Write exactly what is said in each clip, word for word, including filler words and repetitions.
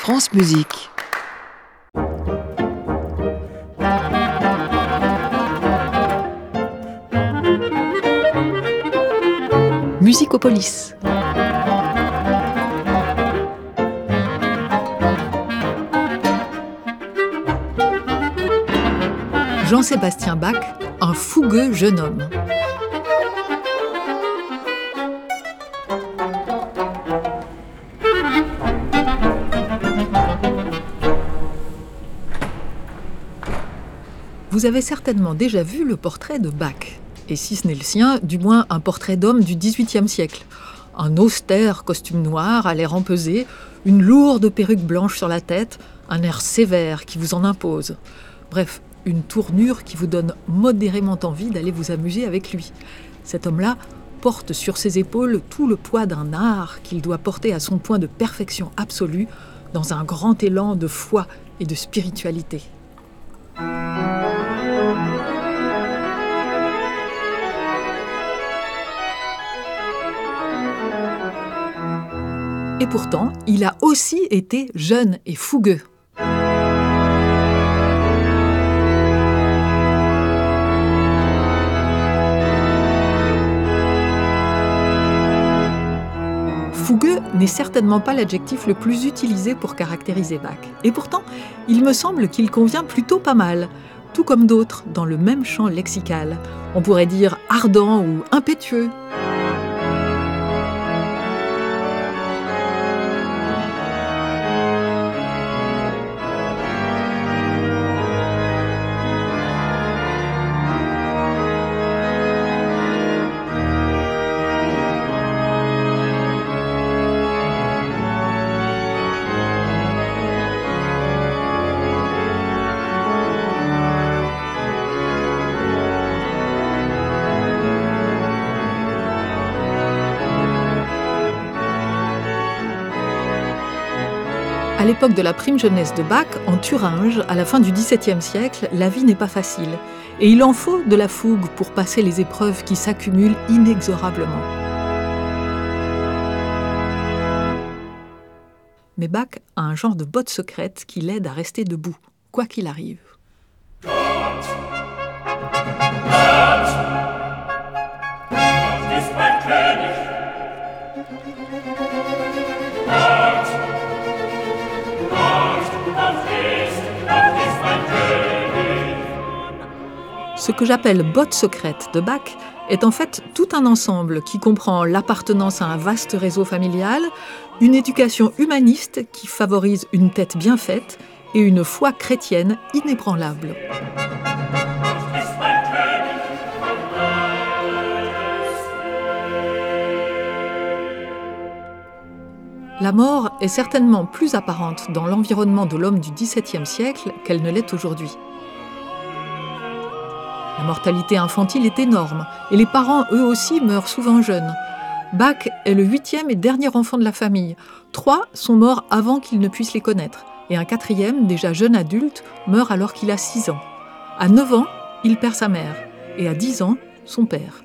France Musique. Musicopolis. Jean-Sébastien Bach, un fougueux jeune homme. Vous avez certainement déjà vu le portrait de Bach, et si ce n'est le sien, du moins un portrait d'homme du dix-huitième siècle. Un austère costume noir à l'air empesé, une lourde perruque blanche sur la tête, un air sévère qui vous en impose. Bref, une tournure qui vous donne modérément envie d'aller vous amuser avec lui. Cet homme-là porte sur ses épaules tout le poids d'un art qu'il doit porter à son point de perfection absolue, dans un grand élan de foi et de spiritualité. Et pourtant, il a aussi été jeune et fougueux. Fougueux n'est certainement pas l'adjectif le plus utilisé pour caractériser Bach. Et pourtant, il me semble qu'il convient plutôt pas mal, tout comme d'autres dans le même champ lexical. On pourrait dire ardent ou impétueux. À l'époque de la prime jeunesse de Bach, en Thuringe, à la fin du dix-septième siècle, la vie n'est pas facile. Et il en faut de la fougue pour passer les épreuves qui s'accumulent inexorablement. Mais Bach a un genre de botte secrète qui l'aide à rester debout, quoi qu'il arrive. Gott, Gott, Gott ist mein König. Gott, Gott, Gott ist, Gott ist mein König. Ce que j'appelle botte secrète de Bach est en fait tout un ensemble qui comprend l'appartenance à un vaste réseau familial, une éducation humaniste qui favorise une tête bien faite et une foi chrétienne inébranlable. La mort est certainement plus apparente dans l'environnement de l'homme du dix-septième siècle qu'elle ne l'est aujourd'hui. La mortalité infantile est énorme et les parents, eux aussi, meurent souvent jeunes. Bach est le huitième et dernier enfant de la famille. Trois sont morts avant qu'il ne puisse les connaître. Et un quatrième, déjà jeune adulte, meurt alors qu'il a six ans. À neuf ans, il perd sa mère. Et à dix ans, son père.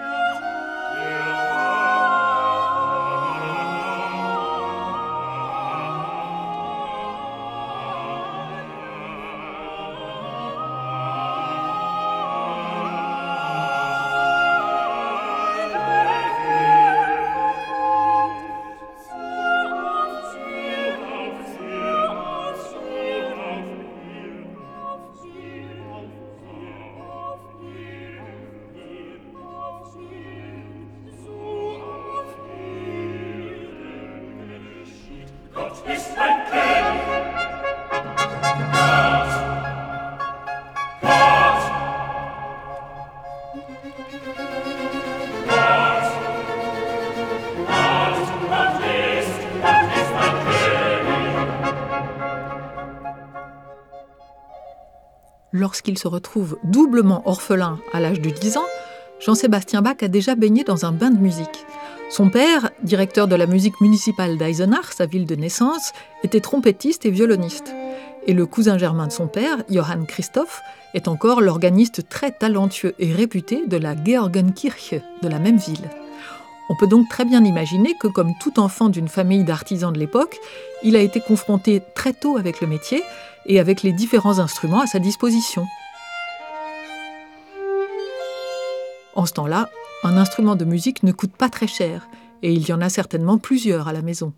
Lorsqu'il se retrouve doublement orphelin à l'âge de dix ans, Jean-Sébastien Bach a déjà baigné dans un bain de musique. Son père, directeur de la musique municipale d'Eisenach, sa ville de naissance, était trompettiste et violoniste. Et le cousin germain de son père, Johann Christoph, est encore l'organiste très talentueux et réputé de la Georgenkirche de la même ville. On peut donc très bien imaginer que, comme tout enfant d'une famille d'artisans de l'époque, il a été confronté très tôt avec le métier et avec les différents instruments à sa disposition. En ce temps-là, un instrument de musique ne coûte pas très cher, et il y en a certainement plusieurs à la maison.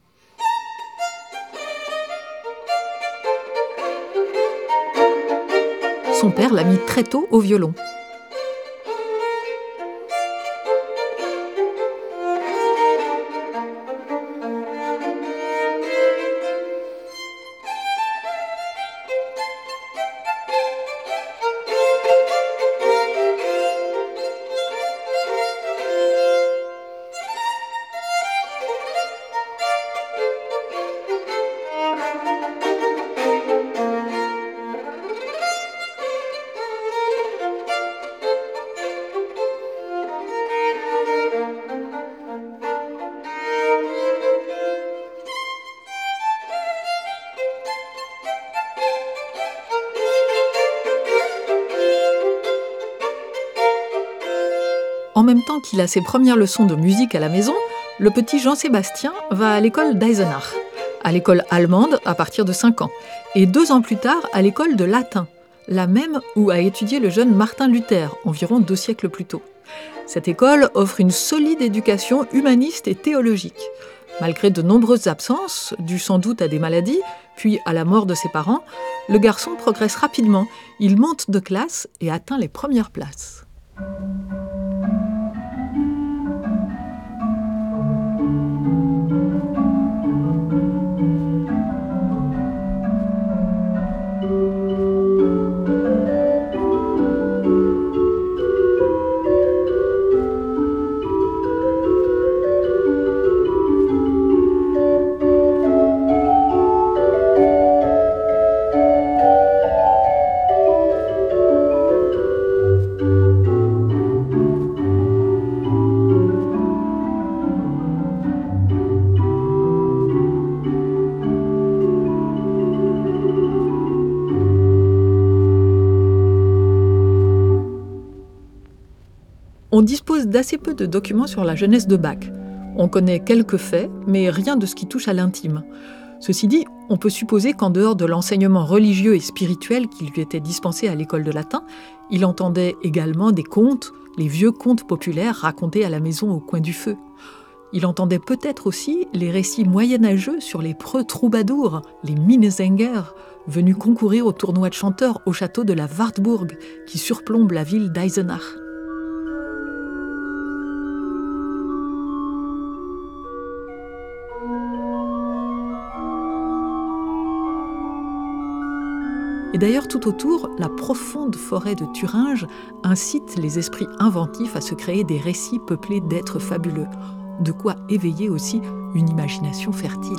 Son père l'a mis très tôt au violon. En même temps qu'il a ses premières leçons de musique à la maison, le petit Jean-Sébastien va à l'école d'Eisenach, à l'école allemande à partir de cinq ans, et deux ans plus tard à l'école de latin, la même où a étudié le jeune Martin Luther, environ deux siècles plus tôt. Cette école offre une solide éducation humaniste et théologique. Malgré de nombreuses absences, dues sans doute à des maladies, puis à la mort de ses parents, le garçon progresse rapidement, il monte de classe et atteint les premières places. On dispose d'assez peu de documents sur la jeunesse de Bach. On connaît quelques faits, mais rien de ce qui touche à l'intime. Ceci dit, on peut supposer qu'en dehors de l'enseignement religieux et spirituel qui lui était dispensé à l'école de latin, il entendait également des contes, les vieux contes populaires racontés à la maison au coin du feu. Il entendait peut-être aussi les récits moyenâgeux sur les preux troubadours, les Minnesänger, venus concourir au tournoi de chanteurs au château de la Wartburg, qui surplombe la ville d'Eisenach. Et d'ailleurs, tout autour, la profonde forêt de Thuringe incite les esprits inventifs à se créer des récits peuplés d'êtres fabuleux, de quoi éveiller aussi une imagination fertile.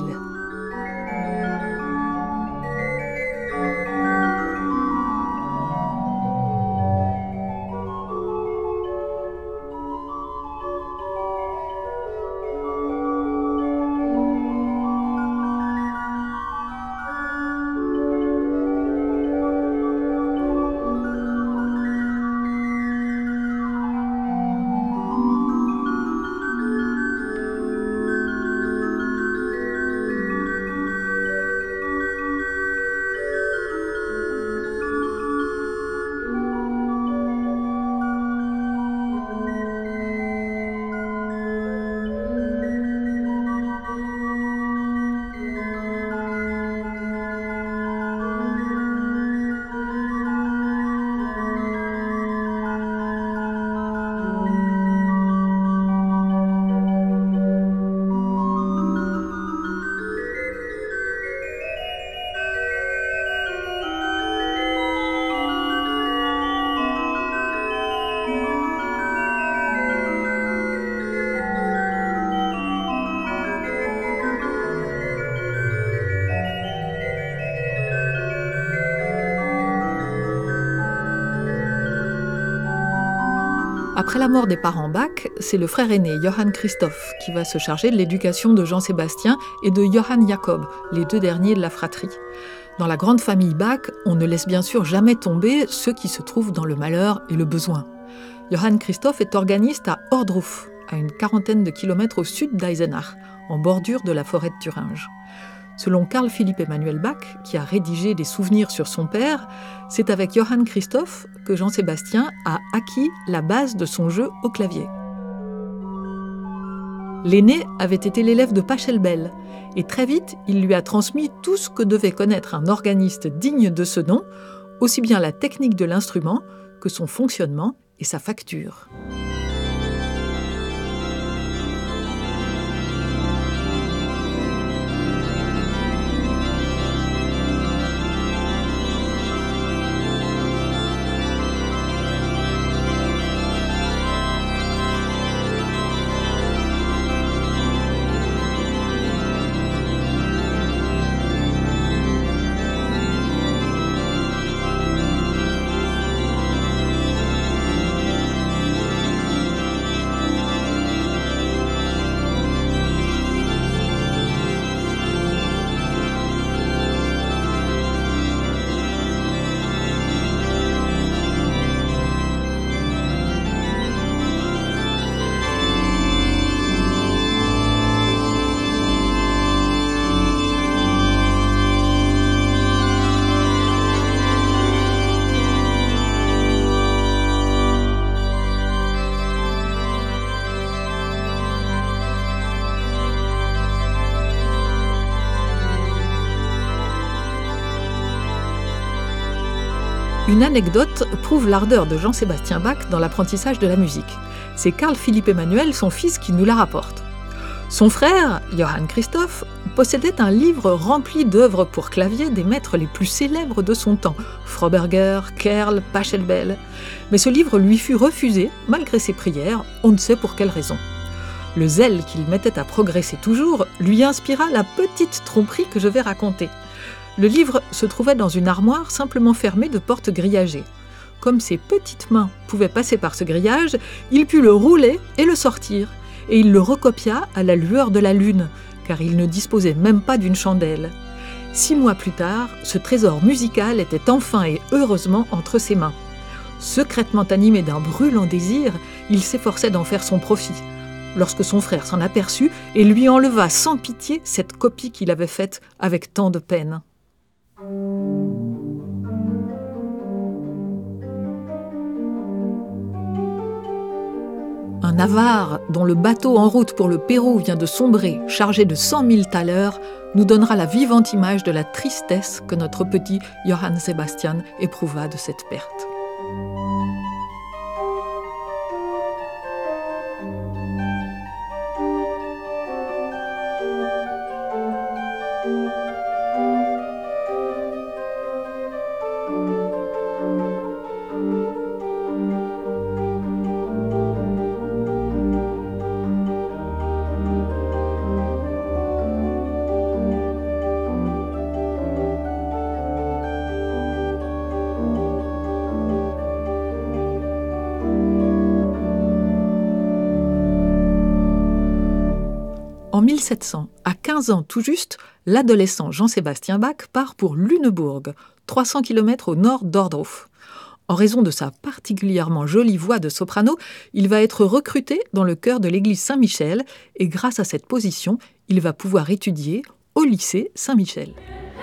Après la mort des parents Bach, c'est le frère aîné Johann Christoph qui va se charger de l'éducation de Jean-Sébastien et de Johann Jakob, les deux derniers de la fratrie. Dans la grande famille Bach, on ne laisse bien sûr jamais tomber ceux qui se trouvent dans le malheur et le besoin. Johann Christoph est organiste à Ohrdruf, à une quarantaine de kilomètres au sud d'Eisenach, en bordure de la forêt de Thuringe. Selon Carl Philipp Emanuel Bach, qui a rédigé des souvenirs sur son père, c'est avec Johann Christoph que Jean-Sébastien a acquis la base de son jeu au clavier. L'aîné avait été l'élève de Pachelbel, et très vite, il lui a transmis tout ce que devait connaître un organiste digne de ce nom, aussi bien la technique de l'instrument que son fonctionnement et sa facture. Une anecdote prouve l'ardeur de Jean-Sébastien Bach dans l'apprentissage de la musique. C'est Carl Philipp Emanuel, son fils, qui nous la rapporte. Son frère, Johann Christoph, possédait un livre rempli d'œuvres pour clavier des maîtres les plus célèbres de son temps, Froberger, Kerl, Pachelbel. Mais ce livre lui fut refusé, malgré ses prières, on ne sait pour quelle raison. Le zèle qu'il mettait à progresser toujours lui inspira la petite tromperie que je vais raconter. Le livre se trouvait dans une armoire simplement fermée de portes grillagées. Comme ses petites mains pouvaient passer par ce grillage, il put le rouler et le sortir, et il le recopia à la lueur de la lune, car il ne disposait même pas d'une chandelle. Six mois plus tard, ce trésor musical était enfin et heureusement entre ses mains. Secrètement animé d'un brûlant désir, il s'efforçait d'en faire son profit, lorsque son frère s'en aperçut et lui enleva sans pitié cette copie qu'il avait faite avec tant de peine. Un avare dont le bateau en route pour le Pérou vient de sombrer, chargé de cent mille thalers, nous donnera la vivante image de la tristesse que notre petit Johann Sebastian éprouva de cette perte. En mille sept cents, à quinze ans tout juste, l'adolescent Jean-Sébastien Bach part pour Lüneburg, trois cents kilomètres au nord d'Ohrdruf. En raison de sa particulièrement jolie voix de soprano, il va être recruté dans le chœur de l'église Saint-Michel et grâce à cette position, il va pouvoir étudier au lycée Saint-Michel.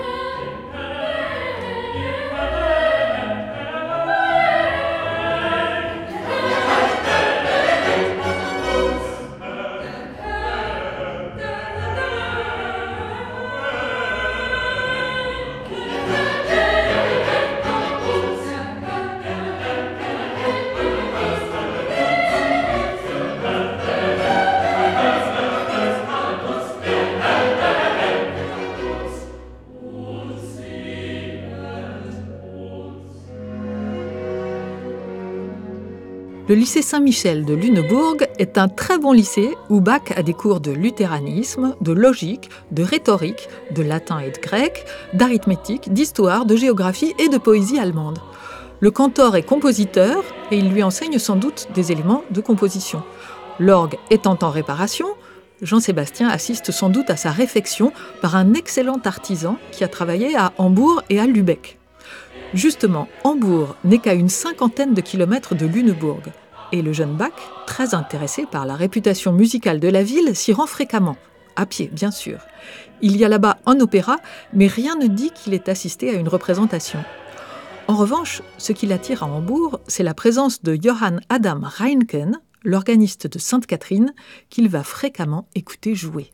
Le lycée Saint-Michel de Lüneburg est un très bon lycée où Bach a des cours de luthéranisme, de logique, de rhétorique, de latin et de grec, d'arithmétique, d'histoire, de géographie et de poésie allemande. Le cantor est compositeur et il lui enseigne sans doute des éléments de composition. L'orgue étant en réparation, Jean-Sébastien assiste sans doute à sa réfection par un excellent artisan qui a travaillé à Hambourg et à Lübeck. Justement, Hambourg n'est qu'à une cinquantaine de kilomètres de Lüneburg. Et le jeune Bach, très intéressé par la réputation musicale de la ville, s'y rend fréquemment, à pied bien sûr. Il y a là-bas un opéra, mais rien ne dit qu'il ait assisté à une représentation. En revanche, ce qui l'attire à Hambourg, c'est la présence de Johann Adam Reinken, l'organiste de Sainte-Catherine, qu'il va fréquemment écouter jouer.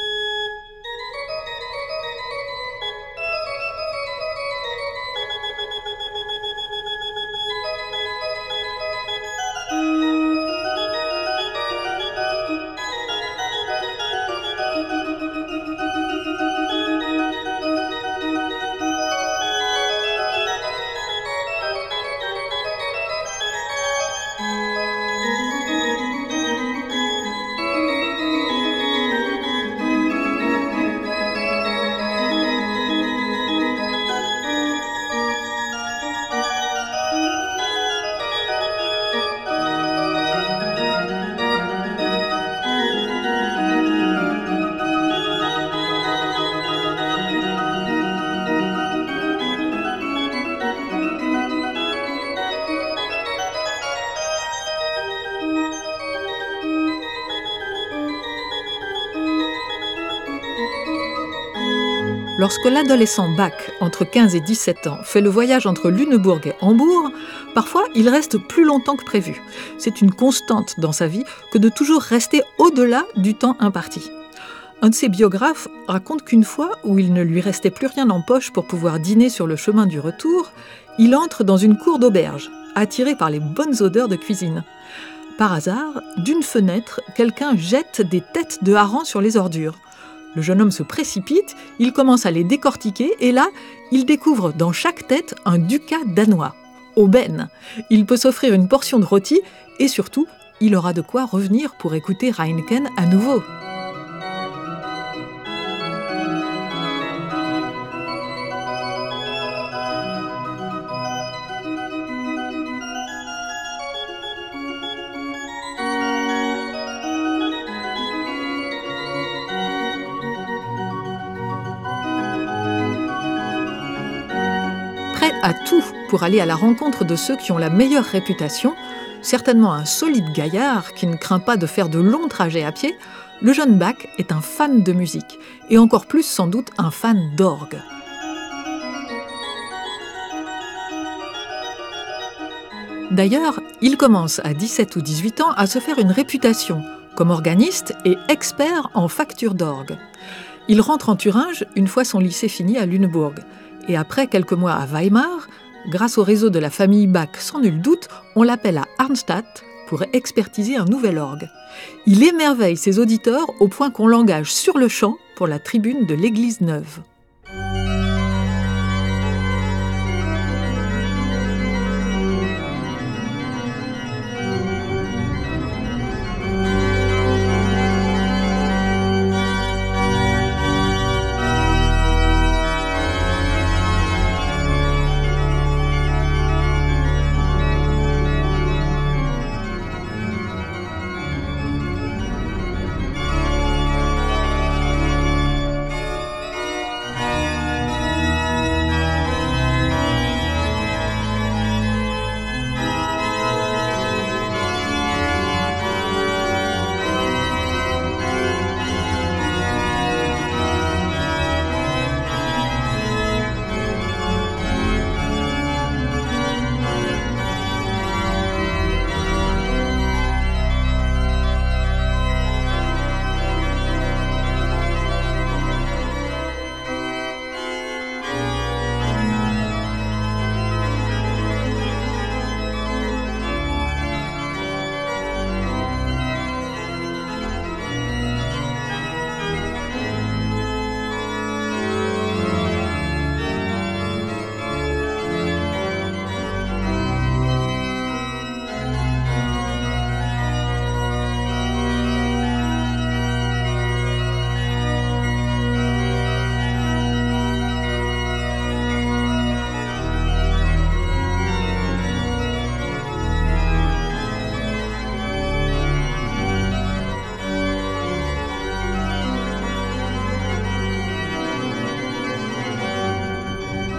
Lorsque l'adolescent Bach, entre quinze et dix-sept ans, fait le voyage entre Lunebourg et Hambourg, parfois il reste plus longtemps que prévu. C'est une constante dans sa vie que de toujours rester au-delà du temps imparti. Un de ses biographes raconte qu'une fois où il ne lui restait plus rien en poche pour pouvoir dîner sur le chemin du retour, il entre dans une cour d'auberge, attiré par les bonnes odeurs de cuisine. Par hasard, d'une fenêtre, quelqu'un jette des têtes de harengs sur les ordures. Le jeune homme se précipite, il commence à les décortiquer et là, il découvre dans chaque tête un ducat danois. Aubaine. Il peut s'offrir une portion de rôti et surtout, il aura de quoi revenir pour écouter Reinken à nouveau. À tout pour aller à la rencontre de ceux qui ont la meilleure réputation, certainement un solide gaillard qui ne craint pas de faire de longs trajets à pied, le jeune Bach est un fan de musique, et encore plus sans doute un fan d'orgue. D'ailleurs, il commence à dix-sept ou dix-huit ans à se faire une réputation comme organiste et expert en facture d'orgue. Il rentre en Thuringe une fois son lycée fini à Lunebourg. Et après quelques mois à Weimar, grâce au réseau de la famille Bach, sans nul doute, on l'appelle à Arnstadt pour expertiser un nouvel orgue. Il émerveille ses auditeurs au point qu'on l'engage sur le champ pour la tribune de l'église neuve.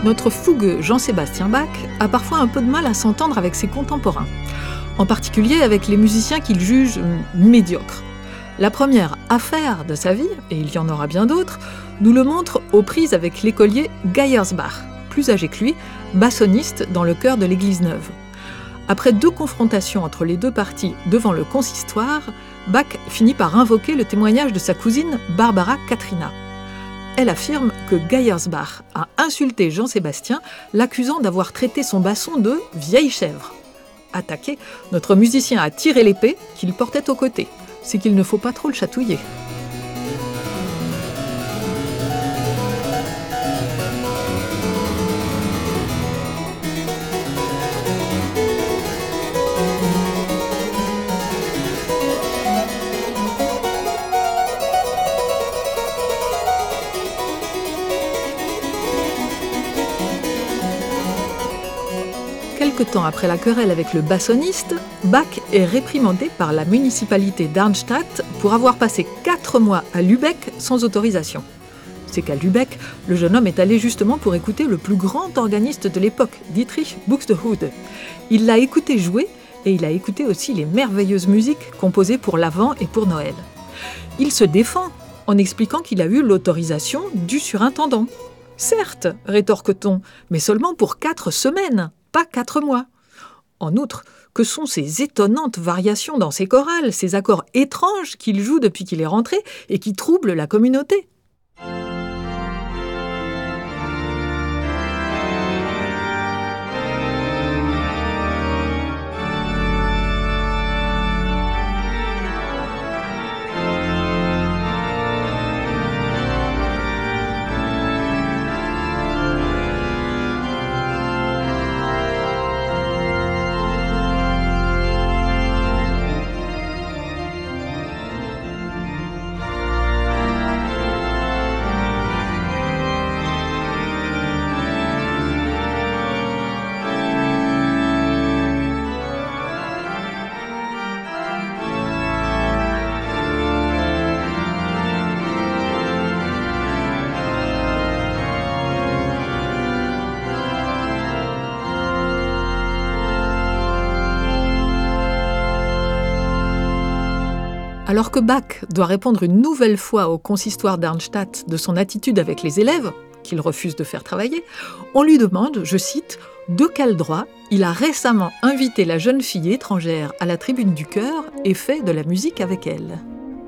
notre fougueux Jean-Sébastien Bach a parfois un peu de mal à s'entendre avec ses contemporains, en particulier avec les musiciens qu'il juge médiocres. La première affaire de sa vie, et il y en aura bien d'autres, nous le montre aux prises avec l'écolier Geyersbach, plus âgé que lui, bassoniste dans le chœur de l'Église Neuve. Après deux confrontations entre les deux parties devant le consistoire, Bach finit par invoquer le témoignage de sa cousine Barbara Katrina. Elle affirme que Geyersbach a insulté Jean-Sébastien, l'accusant d'avoir traité son basson de « vieille chèvre ». Attaqué, notre musicien a tiré l'épée qu'il portait au côté. C'est qu'il ne faut pas trop le chatouiller. Quelque temps après la querelle avec le bassoniste, Bach est réprimandé par la municipalité d'Arnstadt pour avoir passé quatre mois à Lübeck sans autorisation. C'est qu'à Lübeck, le jeune homme est allé justement pour écouter le plus grand organiste de l'époque, Dietrich Buxtehude. Il l'a écouté jouer et il a écouté aussi les merveilleuses musiques composées pour l'Avent et pour Noël. Il se défend en expliquant qu'il a eu l'autorisation du surintendant. Certes, rétorque-t-on, mais seulement pour quatre semaines. Pas quatre mois. En outre, que sont ces étonnantes variations dans ses chorales, ces accords étranges qu'il joue depuis qu'il est rentré et qui troublent la communauté ? Alors que Bach doit répondre une nouvelle fois au consistoire d'Arnstadt de son attitude avec les élèves, qu'il refuse de faire travailler, on lui demande, je cite, « de quel droit il a récemment invité la jeune fille étrangère à la tribune du chœur et fait de la musique avec elle ».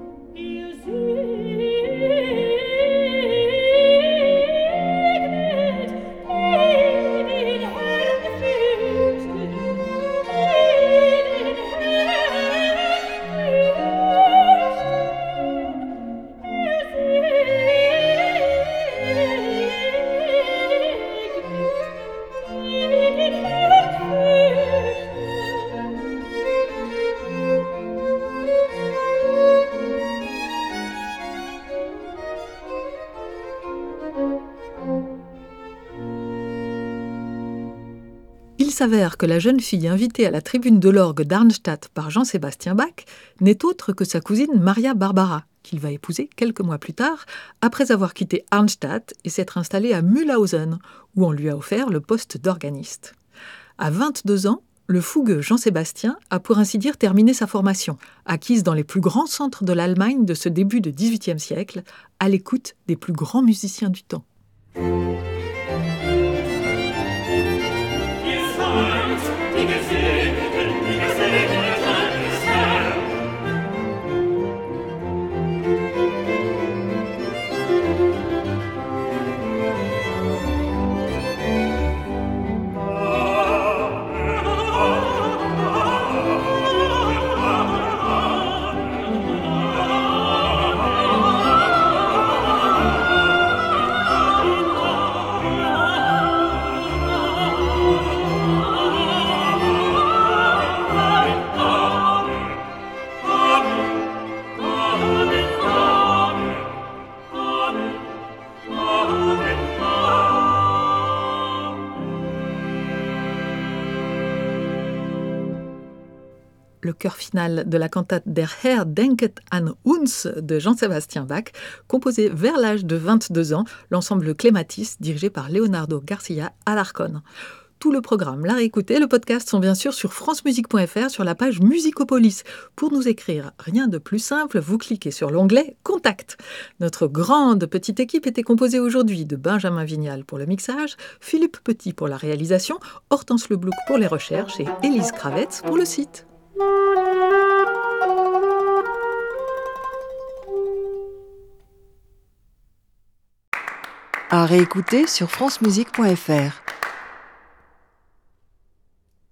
Il s'avère que la jeune fille invitée à la tribune de l'orgue d'Arnstadt par Jean-Sébastien Bach n'est autre que sa cousine Maria Barbara, qu'il va épouser quelques mois plus tard, après avoir quitté Arnstadt et s'être installé à Mühlhausen, où on lui a offert le poste d'organiste. À vingt-deux ans, le fougueux Jean-Sébastien a pour ainsi dire terminé sa formation, acquise dans les plus grands centres de l'Allemagne de ce début de dix-huitième siècle, à l'écoute des plus grands musiciens du temps. le chœur final de la cantate Der Herr denket an uns de Jean-Sébastien Bach, composé vers l'âge de vingt-deux ans, l'ensemble Clématis dirigé par Leonardo Garcia Alarcón. Tout le programme, la réécouter, le podcast sont bien sûr sur francemusique point f r sur la page Musicopolis. Pour nous écrire, rien de plus simple, vous cliquez sur l'onglet « Contact ». Notre grande petite équipe était composée aujourd'hui de Benjamin Vignal pour le mixage, Philippe Petit pour la réalisation, Hortense Leblouc pour les recherches et Élise Kravetz pour le site. À réécouter sur francemusique point f r.